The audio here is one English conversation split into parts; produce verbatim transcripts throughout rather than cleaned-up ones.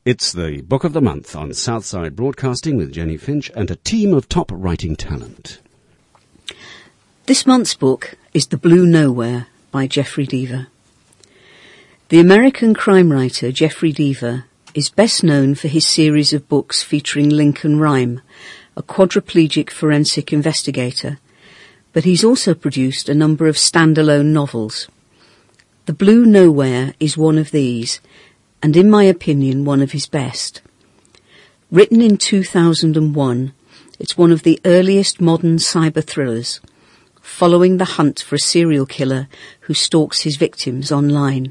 It's the Book of the Month on Southside Broadcasting with Jenny Finch and a team of top writing talent. This month's book is The Blue Nowhere by Jeffrey Deaver. The American crime writer Jeffrey Deaver is best known for his series of books featuring Lincoln Rhyme, a quadriplegic forensic investigator, but he's also produced a number of standalone novels. The Blue Nowhere is one of these, and in my opinion one of his best. Written in two thousand one, it's one of the earliest modern cyber thrillers, following the hunt for a serial killer who stalks his victims online.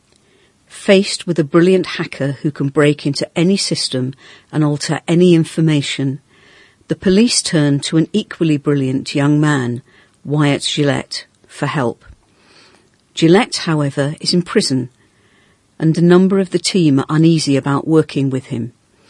Faced with a brilliant hacker who can break into any system and alter any information, the police turn to an equally brilliant young man, Wyatt Gillette, for help. Gillette, however, is in prison, and a number of the team are uneasy about working with him.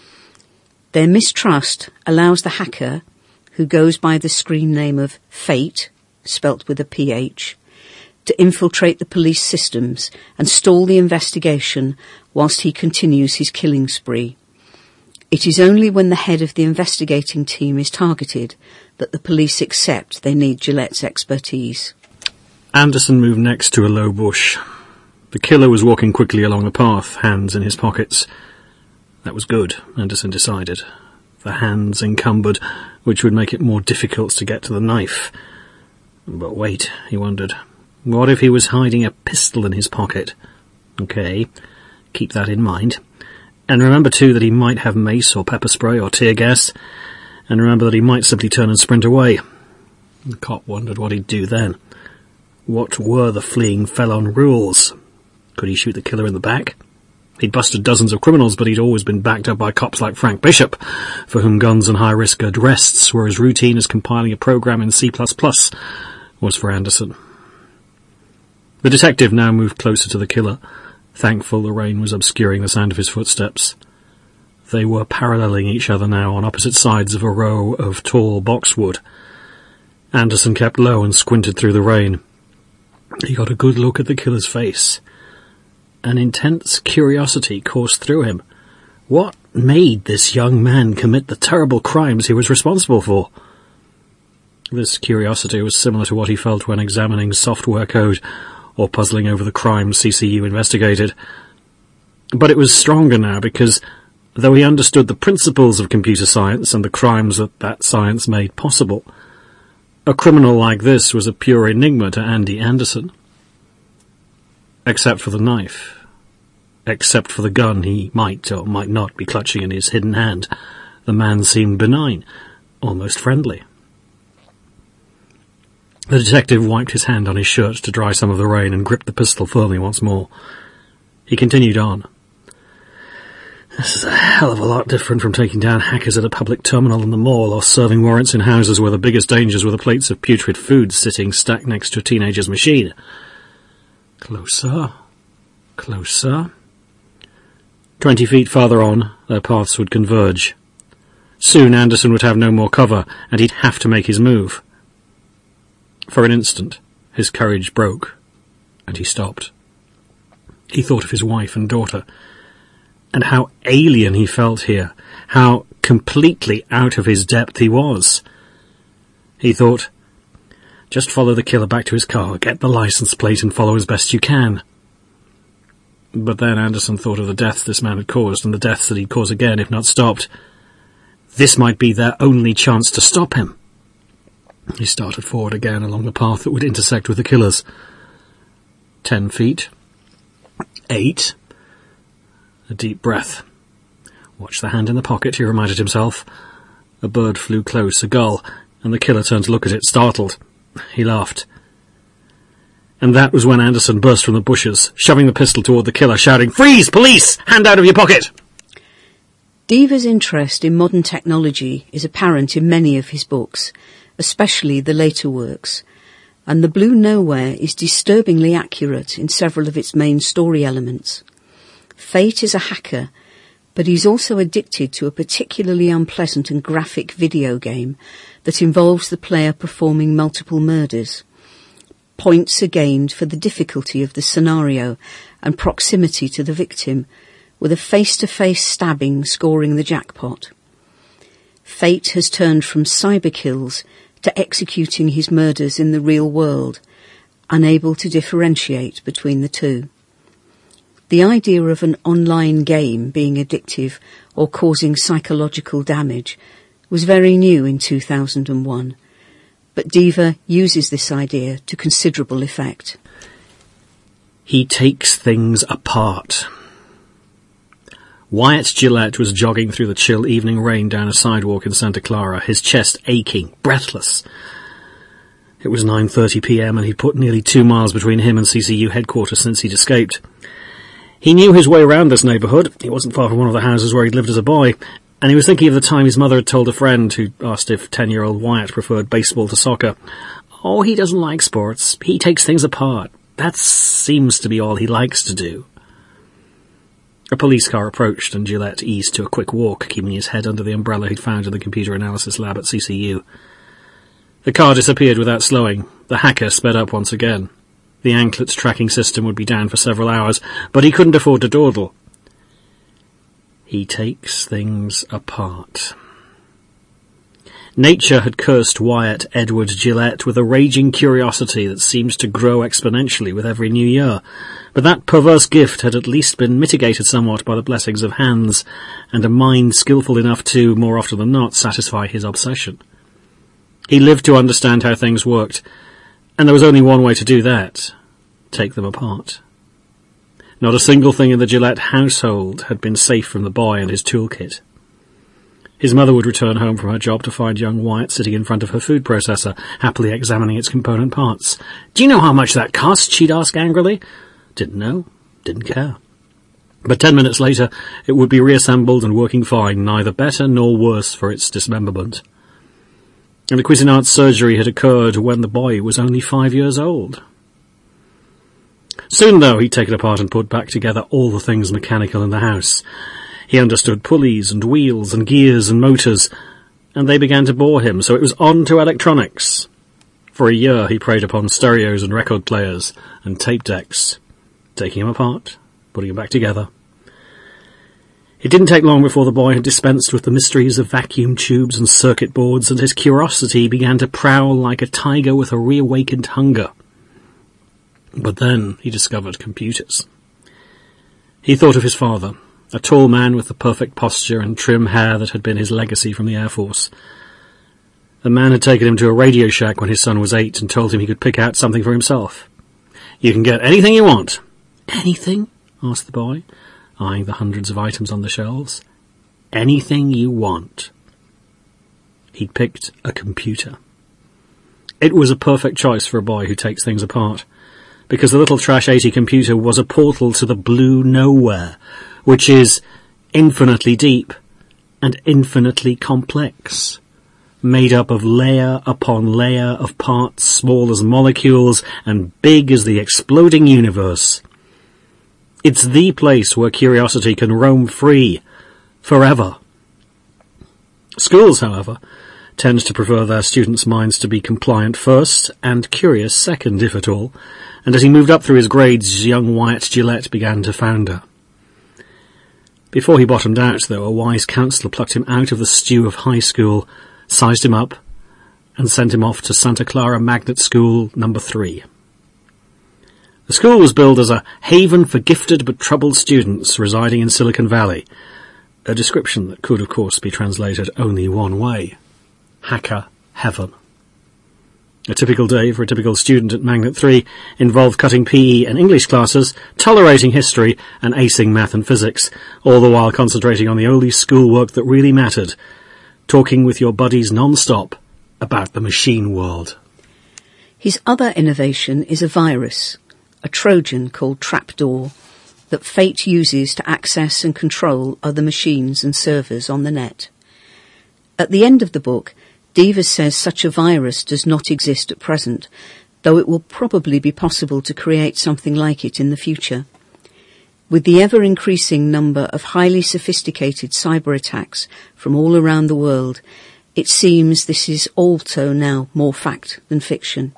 Their mistrust allows the hacker, who goes by the screen name of Fate, spelt with a P H, to infiltrate the police systems and stall the investigation whilst he continues his killing spree. It is only when the head of the investigating team is targeted that the police accept they need Gillette's expertise. Anderson moved next to a low bush. The killer was walking quickly along the path, hands in his pockets. That was good, Anderson decided. The hands encumbered, which would make it more difficult to get to the knife. But wait, he wondered. What if he was hiding a pistol in his pocket? Okay, keep that in mind. And remember too that he might have mace or pepper spray or tear gas. And remember that he might simply turn and sprint away. The cop wondered what he'd do then. What were the fleeing felon rules? Could he shoot the killer in the back? He'd busted dozens of criminals, but he'd always been backed up by cops like Frank Bishop, for whom guns and high-risk arrests were as routine as compiling a program in C plus plus was for Anderson. The detective now moved closer to the killer, thankful the rain was obscuring the sound of his footsteps. They were paralleling each other now on opposite sides of a row of tall boxwood. Anderson kept low and squinted through the rain. He got a good look at the killer's face. An intense curiosity coursed through him. What made this young man commit the terrible crimes he was responsible for? This curiosity was similar to what he felt when examining software code or puzzling over the crimes C C U investigated. But it was stronger now because, though he understood the principles of computer science and the crimes that that science made possible, a criminal like this was a pure enigma to Andy Anderson. Except for the knife. Except for the gun he might or might not be clutching in his hidden hand, the man seemed benign, almost friendly. The detective wiped his hand on his shirt to dry some of the rain and gripped the pistol firmly once more. He continued on. This is a hell of a lot different from taking down hackers at a public terminal in the mall or serving warrants in houses where the biggest dangers were the plates of putrid food sitting stacked next to a teenager's machine. Closer. Closer. Twenty feet farther on, their paths would converge. Soon Anderson would have no more cover, and he'd have to make his move. For an instant, his courage broke, and he stopped. He thought of his wife and daughter, and how alien he felt here, how completely out of his depth he was. He thought, just follow the killer back to his car, get the license plate and follow as best you can. But then Anderson thought of the deaths this man had caused, and the deaths that he'd cause again if not stopped. This might be their only chance to stop him. He started forward again along the path that would intersect with the killer's. Ten feet. Eight. A deep breath. Watch the hand in the pocket, he reminded himself. A bird flew close, a gull, and the killer turned to look at it, startled. He laughed. And that was when Anderson burst from the bushes, shoving the pistol toward the killer, shouting, "Freeze! Police! Hand out of your pocket!" Deaver's interest in modern technology is apparent in many of his books, especially the later works, and The Blue Nowhere is disturbingly accurate in several of its main story elements. Fate is a hacker, but he's also addicted to a particularly unpleasant and graphic video game that involves the player performing multiple murders. Points are gained for the difficulty of the scenario and proximity to the victim, with a face-to-face stabbing scoring the jackpot. Fate has turned from cyber kills to executing his murders in the real world, unable to differentiate between the two. The idea of an online game being addictive or causing psychological damage was very new in two thousand one, but Deaver uses this idea to considerable effect. He takes things apart. Wyatt Gillette was jogging through the chill evening rain down a sidewalk in Santa Clara, his chest aching, breathless. It was nine thirty p.m. and he'd put nearly two miles between him and C C U headquarters since he'd escaped. He knew his way around this neighbourhood. He wasn't far from one of the houses where he'd lived as a boy, and he was thinking of the time his mother had told a friend who asked if ten-year-old Wyatt preferred baseball to soccer. Oh, he doesn't like sports. He takes things apart. That seems to be all he likes to do. A police car approached and Gillette eased to a quick walk, keeping his head under the umbrella he'd found in the computer analysis lab at C C U. The car disappeared without slowing. The hacker sped up once again. The anklets tracking system would be down for several hours, but he couldn't afford to dawdle. He takes things apart. Nature had cursed Wyatt Edward Gillette with a raging curiosity that seemed to grow exponentially with every new year, but that perverse gift had at least been mitigated somewhat by the blessings of hands and a mind skillful enough to, more often than not, satisfy his obsession. He lived to understand how things worked, and there was only one way to do that: take them apart. Not a single thing in the Gillette household had been safe from the boy and his toolkit. His mother would return home from her job to find young Wyatt sitting in front of her food processor, happily examining its component parts. "Do you know how much that cost?" she'd ask angrily. Didn't know, didn't care. But ten minutes later, it would be reassembled and working fine, neither better nor worse for its dismemberment. And the Cuisinart's surgery had occurred when the boy was only five years old. Soon, though, he'd taken apart and put back together all the things mechanical in the house. He understood pulleys and wheels and gears and motors, and they began to bore him, so it was on to electronics. For a year he preyed upon stereos and record players and tape decks, taking them apart, putting them back together. It didn't take long before the boy had dispensed with the mysteries of vacuum tubes and circuit boards, and his curiosity began to prowl like a tiger with a reawakened hunger. But then he discovered computers. He thought of his father, a tall man with the perfect posture and trim hair that had been his legacy from the Air Force. The man had taken him to a Radio Shack when his son was eight and told him he could pick out something for himself. "You can get anything you want." "Anything?" asked the boy, eyeing the hundreds of items on the shelves. "Anything you want." He'd picked a computer. It was a perfect choice for a boy who takes things apart, because the little Trash eighty computer was a portal to the blue nowhere, which is infinitely deep and infinitely complex, made up of layer upon layer of parts small as molecules and big as the exploding universe. It's the place where curiosity can roam free, forever. Schools, however, tend to prefer their students' minds to be compliant first and curious second, if at all, and as he moved up through his grades, young Wyatt Gillette began to founder. Before he bottomed out, though, a wise counsellor plucked him out of the stew of high school, sized him up, and sent him off to Santa Clara Magnet School number three. The school was billed as a haven for gifted but troubled students residing in Silicon Valley, a description that could, of course, be translated only one way: hacker heaven. A typical day for a typical student at Magnet three involved cutting P E and English classes, tolerating history, and acing math and physics, all the while concentrating on the only schoolwork that really mattered: talking with your buddies non-stop about the machine world. His other innovation is a virus, a Trojan called Trapdoor, that Fate uses to access and control other machines and servers on the net. At the end of the book, Deaver says such a virus does not exist at present, though it will probably be possible to create something like it in the future. With the ever-increasing number of highly sophisticated cyber attacks from all around the world, it seems this is also now more fact than fiction.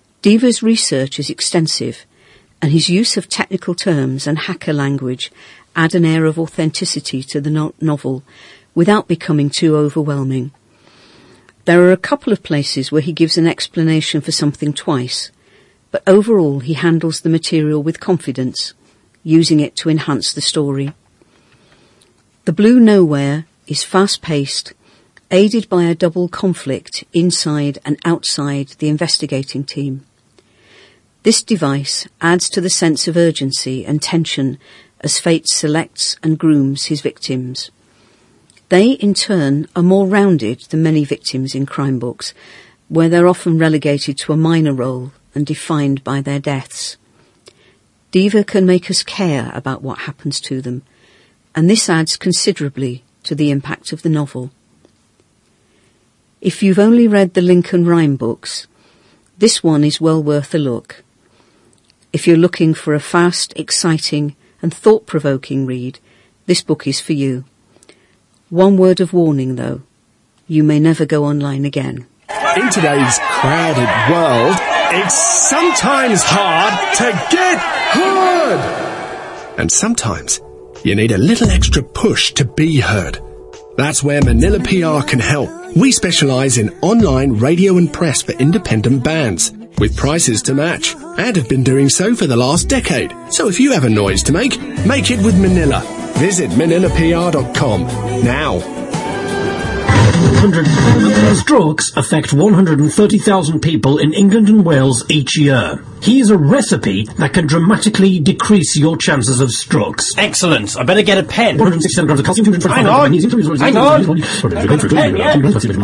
Deaver's research is extensive, and his use of technical terms and hacker language add an air of authenticity to the no- novel without becoming too overwhelming. There are a couple of places where he gives an explanation for something twice, but overall he handles the material with confidence, using it to enhance the story. The Blue Nowhere is fast-paced, aided by a double conflict inside and outside the investigating team. This device adds to the sense of urgency and tension as fate selects and grooms his victims. They, in turn, are more rounded than many victims in crime books, where they're often relegated to a minor role and defined by their deaths. Deaver can make us care about what happens to them, and this adds considerably to the impact of the novel. If you've only read the Lincoln Rhyme books, this one is well worth a look. If you're looking for a fast, exciting and thought-provoking read, this book is for you. One word of warning, though. You may never go online again. In today's crowded world, it's sometimes hard to get heard. And sometimes you need a little extra push to be heard. That's where Manila P R can help. We specialise in online radio and press for independent bands, with prices to match, and have been doing so for the last decade. So if you have a noise to make, make it with Manila. Visit manila p r dot com now. one hundred strokes affect one hundred thirty thousand people in England and Wales each year. Here's a recipe that can dramatically decrease your chances of strokes. Excellent. I better get a pen. one hundred sixty-seven grams of calcium, Hang on. Hang on. I've got a pen, yeah.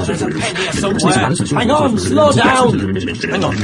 Hang on. Slow down. Hang on.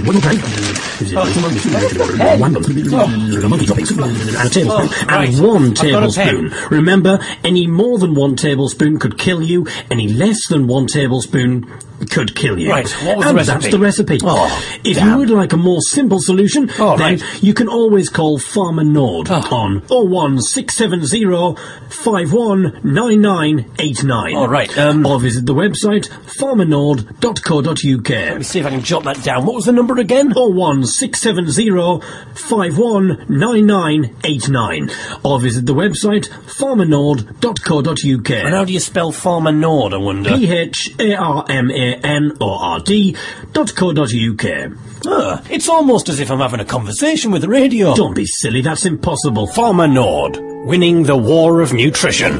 And a tablespoon. And one tablespoon. Remember, any more than one tablespoon could kill you. Any less than one tablespoon could kill you. Right, what was and the recipe? That's the recipe. Oh, if damn. you would like a more simple solution, oh, then right. you can always call Farmer Nord oh. on oh one six seven zero five one nine nine eight nine. All right. Um, or visit the website farmer nord dot co dot u k. Let me see if I can jot that down. What was the number again? oh one six seven zero five one nine nine eight nine. Or visit the website farmer nord dot co dot u k. And how do you spell Farmer Nord, I wonder? P H A R M A N O R D dot co dot u k. Ah, it's almost as if I'm having a conversation with the radio. Don't be silly, that's impossible. Farmer Nord, winning the war of nutrition.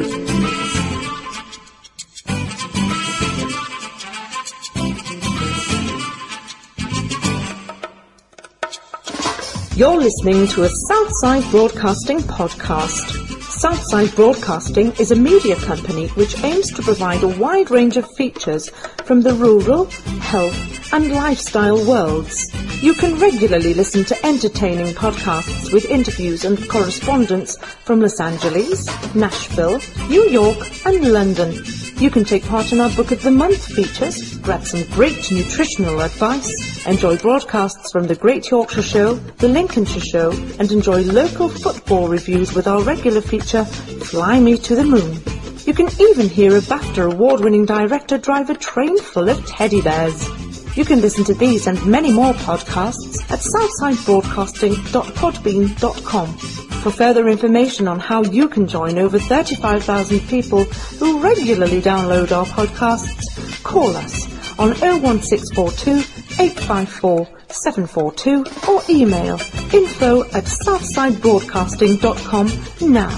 You're listening to a Southside Broadcasting podcast. Southside Broadcasting is a media company which aims to provide a wide range of features from the rural, health and lifestyle worlds. You can regularly listen to entertaining podcasts with interviews and correspondence from Los Angeles, Nashville, New York and London. You can take part in our Book of the Month features, grab some great nutritional advice, enjoy broadcasts from the Great Yorkshire Show, the Lincolnshire Show, and enjoy local football reviews with our regular feature, Fly Me to the Moon. You can even hear a BAFTA award-winning director drive a train full of teddy bears. You can listen to these and many more podcasts at southside broadcasting dot podbean dot com. For further information on how you can join over thirty-five thousand people who regularly download our podcasts, call us on oh one six four two eight five four seven four two or email info at southside broadcasting dot com now.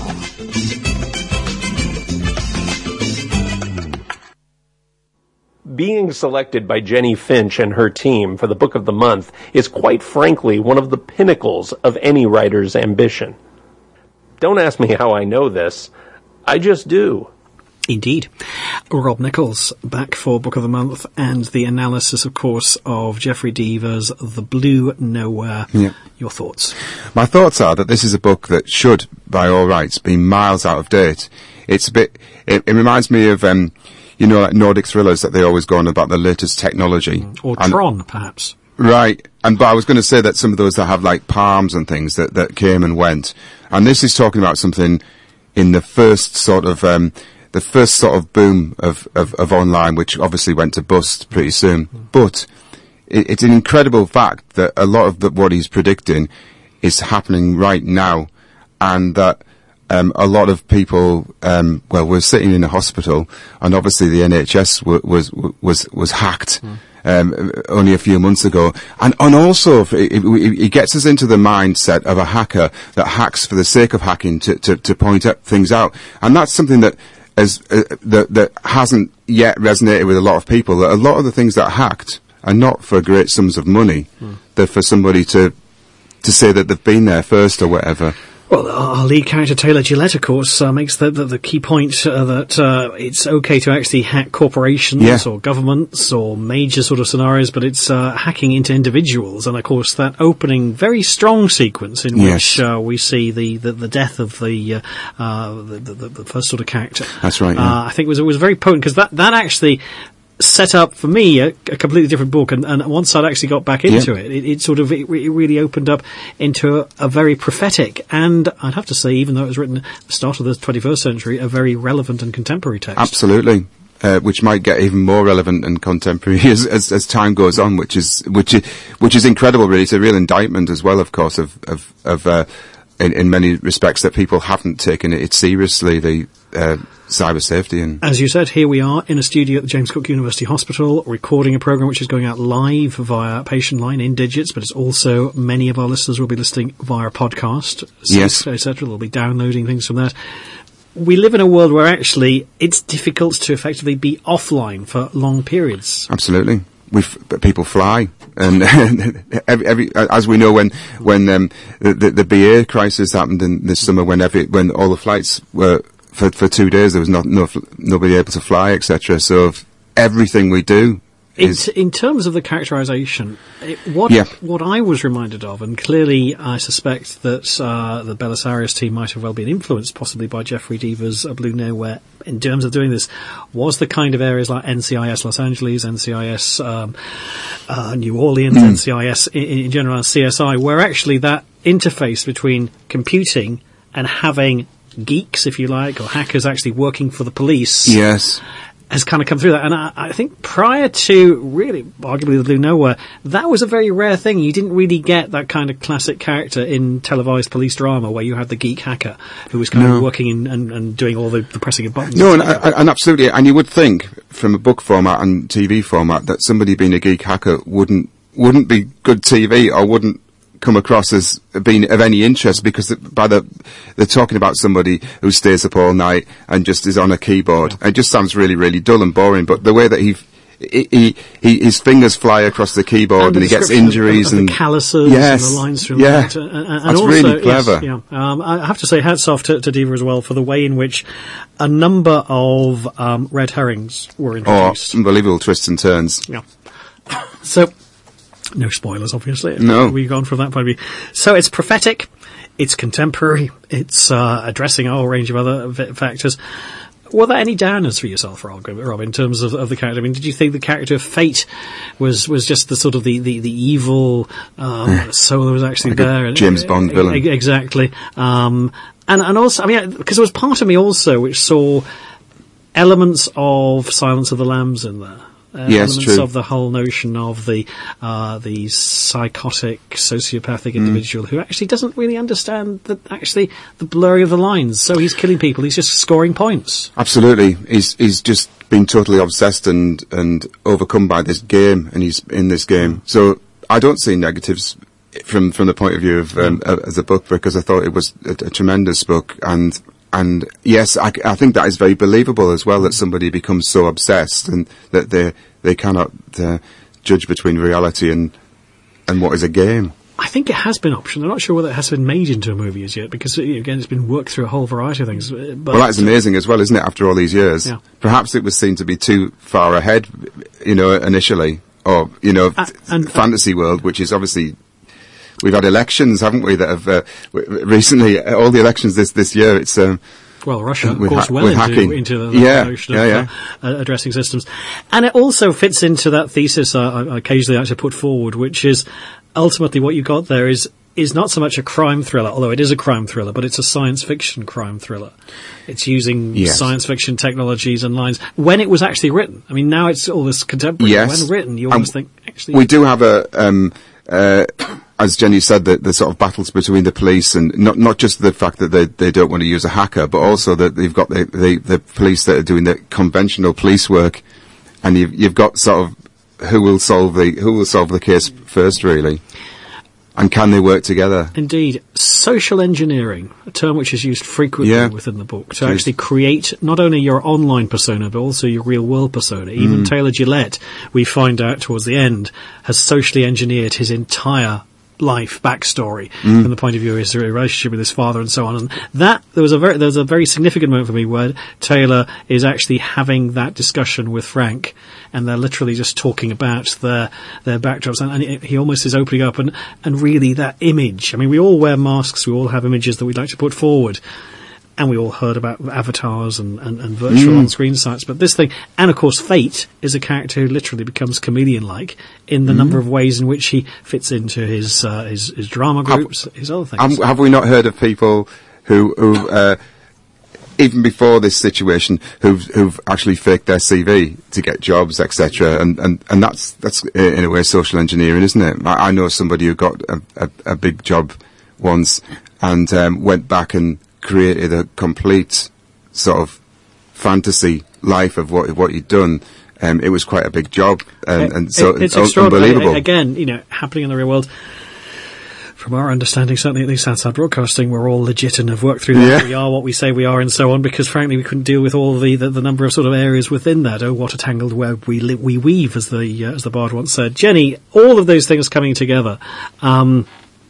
Being selected by Jenny Finch and her team for the Book of the Month is quite frankly one of the pinnacles of any writer's ambition. Don't ask me how I know this. I just do. Indeed. Rob Nichols, back for Book of the Month, and the analysis, of course, of Jeffrey Deaver's The Blue Nowhere. Yeah. Your thoughts? My thoughts are that this is a book that should, by all rights, be miles out of date. It's a bit, it, it reminds me of, um, you know, like Nordic thrillers that they always go on about the latest technology. Or and, Tron, perhaps. Right. And, but I was going to say that some of those that have like palms and things that, that came and went. And this is talking about something in the first sort of, um, the first sort of boom of, of, of online, which obviously went to bust pretty soon. Mm. But it, it's an incredible fact that a lot of the, what he's predicting is happening right now, and that um, a lot of people, um, well, were sitting in a hospital, and obviously the N H S w- was was was hacked. Mm. Um, only a few months ago, and and also it, it, it gets us into the mindset of a hacker that hacks for the sake of hacking to to, to point out things out, and that's something that as uh, that that hasn't yet resonated with a lot of people. That a lot of the things that are hacked are not for great sums of money; mm. they're for somebody to to say that they've been there first or whatever. Well, our lead character, Taylor Gillette, of course, uh, makes the, the, the key point uh, that uh, it's okay to actually hack corporations yeah. or governments or major sort of scenarios, but it's uh, hacking into individuals. And, of course, that opening very strong sequence in yes. which uh, we see the, the, the death of the, uh, uh, the, the the first sort of character. That's right, yeah. Uh, I think it was, it was very potent, because that, that actually set up for me a, a completely different book, and, and once I'd actually got back into yeah. it, it, it sort of it, it really opened up into a, a very prophetic, and I'd have to say, even though it was written at the start of the twenty-first century, a very relevant and contemporary text. Absolutely. Uh, which might get even more relevant and contemporary as, as, as time goes on, which is which is which is incredible. Really, it's a real indictment as well, of course, of of, of uh, in, in many respects that people haven't taken it seriously. The uh, cyber safety. And as you said, here we are in a studio at the James Cook University Hospital, recording a program which is going out live via Patient Line in digits, but it's also, many of our listeners will be listening via a podcast, yes, et cetera. They'll be downloading things from that. We live in a world where actually it's difficult to effectively be offline for long periods. Absolutely. We f- people fly, and every, every as we know, when when um, the, the the B A crisis happened in this summer, when every when all the flights were for for two days, there was not no, nobody able to fly, et cetera. So everything we do. In, t- in terms of the characterisation, it, what yeah. what I was reminded of, and clearly I suspect that uh, the Belisarius team might have well been influenced possibly by Jeffrey Deaver's uh, Blue Nowhere in terms of doing this, was the kind of areas like N C I S Los Angeles, N C I S um, uh, New Orleans, mm. N C I S in, in general, and C S I, where actually that interface between computing and having geeks, if you like, or hackers actually working for the police. Yes. Has kind of come through that. And I, I think prior to, really, arguably the Blue Nowhere, that was a very rare thing. You didn't really get that kind of classic character in televised police drama where you had the geek hacker who was kind no. of working in, and, and doing all the, the pressing of buttons. No, and, and, and absolutely. And you would think, from a book format and T V format, that somebody being a geek hacker wouldn't wouldn't be good T V or wouldn't come across as being of any interest, because by the they're talking about somebody who stays up all night and just is on a keyboard. Yeah. It just sounds really, really dull and boring. But the way that he he, he, he his fingers fly across the keyboard and, and he gets injuries of, of and the calluses yes, and the lines through yeah, that. And, and that's also, really clever. Yes, yeah. um, I have to say hats off to, to Deaver as well for the way in which a number of um, red herrings were introduced. Oh, unbelievable twists and turns. Yeah. So. No spoilers, obviously. No. We've gone from that point of view. So it's prophetic, it's contemporary, it's uh, addressing a whole range of other v- factors. Were there any downers for yourself, Rob, Rob, in terms of, of the character? I mean, did you think the character of Fate was, was just the sort of the, the, the evil um, soul that was actually like there? A James and, Bond villain. E- exactly. Um, and, and also, I mean, because there was part of me also which saw elements of Silence of the Lambs in there. Uh, yes, elements true. of the whole notion of the uh, the psychotic, sociopathic individual mm. who actually doesn't really understand that actually the blurring of the lines. So he's killing people. He's just scoring points. Absolutely, he's he's just been totally obsessed and and overcome by this game, and he's in this game. So I don't see negatives from from the point of view of um, mm. as a book, because I thought it was a, a tremendous book. And And yes, I, I think that is very believable as well, that somebody becomes so obsessed and that they they cannot uh, judge between reality and and what is a game. I think it has been optioned. I'm not sure whether it has been made into a movie as yet, because again, it's been worked through a whole variety of things. But well, that's amazing as well, isn't it? After all these years, yeah. Perhaps it was seen to be too far ahead, you know, initially, or you know, uh, and, fantasy uh, world, which is obviously. We've had elections, haven't we, that have, uh, w- recently, uh, all the elections this, this year, it's, um, well, Russia, of with course, ha- well with into, hacking. into the yeah, notion yeah, of yeah. Uh, uh, addressing systems. And it also fits into that thesis uh, I occasionally actually put forward, which is ultimately what you got there is, is not so much a crime thriller, although it is a crime thriller, but it's a science fiction crime thriller. It's using yes. science fiction technologies and lines when it was actually written. I mean, now it's all this contemporary. Yes. When written, you almost um, think, actually... We do have a, um, uh, as Jenny said, the, the sort of battles between the police, and not not just the fact that they they don't want to use a hacker, but also that they've got the the, the police that are doing the conventional police work, and you've you've got sort of who will solve the who will solve the case first, really, and can they work together? Indeed, social engineering, a term which is used frequently Yeah. within the book, to actually create not only your online persona but also your real world persona. Even Mm. Taylor Gillette, we find out towards the end, has socially engineered his entire life backstory Mm. from the point of view of his relationship with his father and so on. And that there was a very there was a very significant moment for me where Taylor is actually having that discussion with Frank, and they're literally just talking about their their backdrops, and, and he, he almost is opening up, and and really that image. I mean, we all wear masks, we all have images that we'd like to put forward. And we all heard about avatars and, and, and virtual Mm. on-screen sites. But this thing, and of course Fate, is a character who literally becomes chameleon-like in the Mm. number of ways in which he fits into his uh, his, his drama groups, his other things. Um, have we not heard of people who, who uh, even before this situation, who've, who've actually faked their C V to get jobs, et cetera? And, and, and that's, that's uh, in a way social engineering, isn't it? I, I know somebody who got a, a, a big job once and um, went back and created a complete sort of fantasy life of what what he'd done. Um, it was quite a big job, and, and so It- it's un- extraordinary. unbelievable. Again, you know, happening in the real world. From our understanding, certainly at least Southside Broadcasting, we're all legit and have worked through that. Yeah. We are what we say we are, and so on. Because frankly, we couldn't deal with all the, the, the number of sort of areas within that. Oh, what a tangled web we li- we weave, as the uh, as the bard once said. Jenny, all of those things coming together. Um,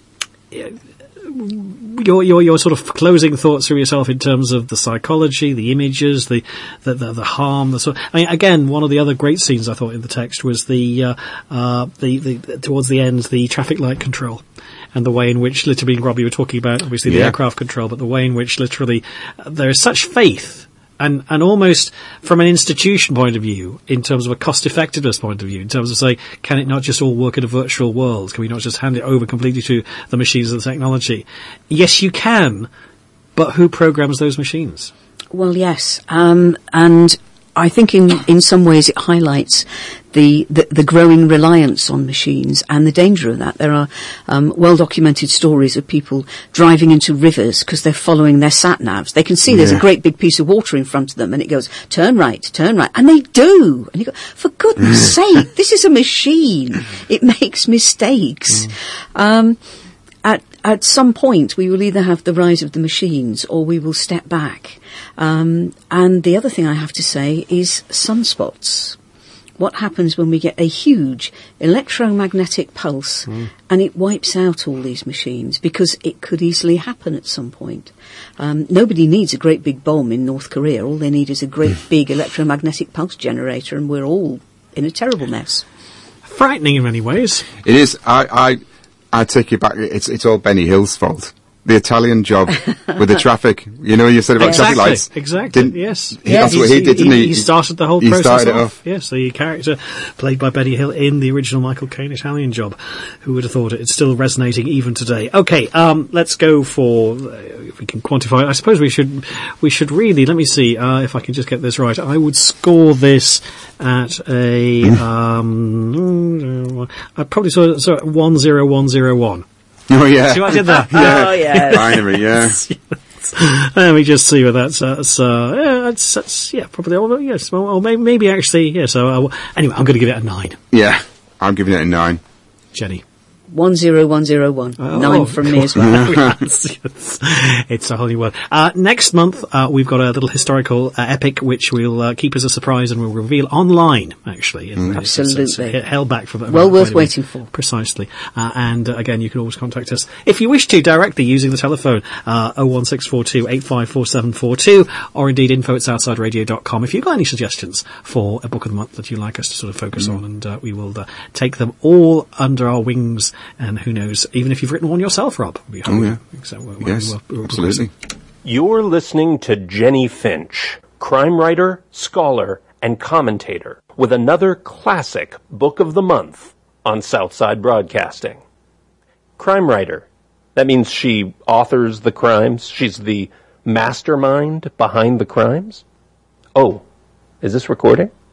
Your, your your sort of closing thoughts for yourself in terms of the psychology, the images, the the, the, the harm. The sort. I mean, again, one of the other great scenes I thought in the text was the uh, uh, the, the towards the end, the traffic light control, and the way in which literally, Rob, you were talking about obviously the Yeah. aircraft control, but the way in which literally uh, there is such faith. And, and almost from an institution point of view, in terms of a cost effectiveness point of view, in terms of saying, can it not just all work in a virtual world? Can we not just hand it over completely to the machines and the technology? Yes, you can, but who programs those machines? Well, yes, um, and I think in, in some ways it highlights the, the, the growing reliance on machines and the danger of that. There are um, well-documented stories of people driving into rivers because they're following their sat-navs. They can see there's Yeah. a great big piece of water in front of them and it goes, turn right, turn right, and they do. And you go, for goodness sake, this is a machine. It makes mistakes. Um, at, at some point we will either have the rise of the machines or we will step back. Um, and the other thing I have to say is sunspots. What happens when we get a huge electromagnetic pulse mm. and it wipes out all these machines? Because it could easily happen at some point. Um, nobody needs a great big bomb in North Korea. All they need is a great big electromagnetic pulse generator, and we're all in a terrible mess. Frightening in many ways. It is. I, I, I take you back. It's, it's all Benny Hill's fault. The Italian job with the traffic. You know, you said about Exactly, traffic lights. exactly, Didn't- yes. He, that's what he did, didn't he? He started the whole he process started it off. off. Yes, the character played by Benny Hill in the original Michael Caine Italian Job. Who would have thought it? It's still resonating even today. Okay, um, let's go for, uh, if we can quantify it, I suppose we should, we should really, let me see, uh, if I can just get this right. I would score this at a, um, I'd probably sort of, sort of one zero one zero one. Oh, yeah. See what I did there? Oh, yes. Binary, yeah. Let me just see what that's. Uh, that's, uh, yeah, that's, that's yeah, probably. Oh, yes, well, well, maybe, maybe actually, yeah. So uh, anyway, I'm going to give it a nine. Yeah. I'm giving it a nine. Jenny. One zero one zero one. Oh, Nine from me as well. it's, it's, it's a holy word. Uh, next month, uh, we've got a little historical uh, epic which we'll uh, keep as a surprise and we'll reveal online, actually. Mm. It's, it's, it's, Absolutely. it's held back for a Well worth quite a bit. waiting for. Precisely. Uh, and uh, again, you can always contact us if you wish to directly using the telephone, uh, oh one six four two eight five four seven four two, or indeed info at southside radio dot com if you've got any suggestions for a book of the month that you'd like us to sort of focus Mm. on, and uh, we will uh, take them all under our wings, and who knows, even if you've written one yourself, Rob. We Oh, yeah. So, uh, Yes, we'll- we'll- absolutely. You're listening to Jenny Finch, crime writer, scholar, and commentator, with another classic book of the month on Southside Broadcasting. Crime writer. That means she authors the crimes. She's the mastermind behind the crimes. Oh, is this recording?